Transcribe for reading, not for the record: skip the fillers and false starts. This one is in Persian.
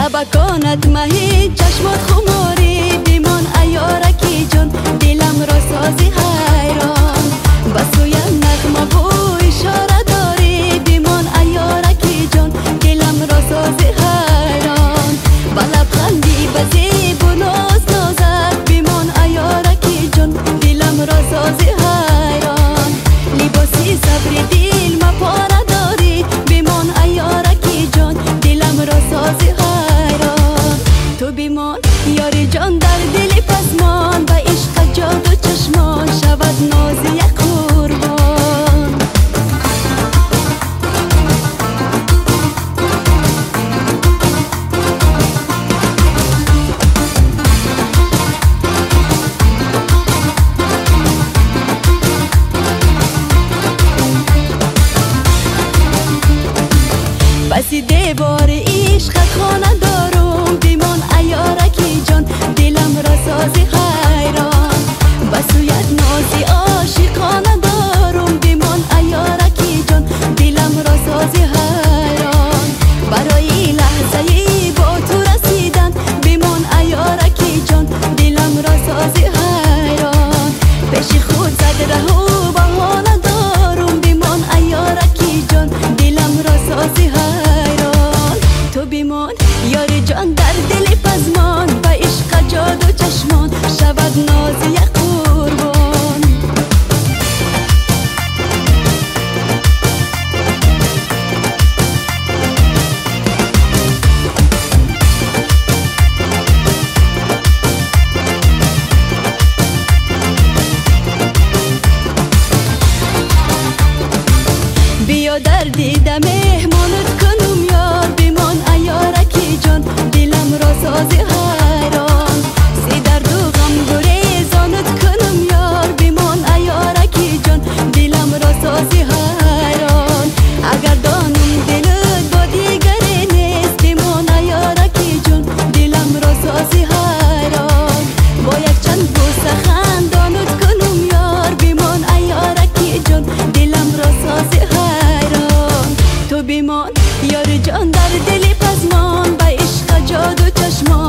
لبکانت مهی چشمات خماری بیمان ایارکی جان دلم را سازی حیران بسوی نغمه بو اشاره داری بیمان ایارکی جان دلم را سازی حیران با لبخندی بزیب و ناز نازد بیمان ایارکی جان دلم را سازی حیران لباسی صبر دل مپاره داری بیمان ایارکی جان دلم را سازی حیران تو بیمان یاری جان در دل پسمان و عشق جادو چشمان شود نازی قربان بسی دیوار عشق خانه دارم بیمان ایارکی جان دلم را سازی حیران بسویت نازی عاشقانه دارم بیمان ایارکی جان دلم را سازی حیران برای لحظه با تو رسیدن بیمان ایارکی جان دلم را سازی حیران پیش خود زد رهو بهانه دارم بیمان ایارکی جان دلم را سازی حیران تو بیمان یاری جان در دل پزمان و عشق جادو چشمان شود نازی قربان بیا در دیده مهمانت کنم یار بیمان ایارکی جان دلم را سازی حیران سی درد و غم گریزانت کنم یار بیمان ایارکی جان دلم را سازی حیران اگر دانم دلت با دیگری نیست بیمان ایارکی جان دلم را سازی حیران با یک چند بوسه خندانت کنم یار بیمان ایارکی جان دلم را سازی حیران تو بیمان یار جان در دل پزمان به عشق جادو چشمان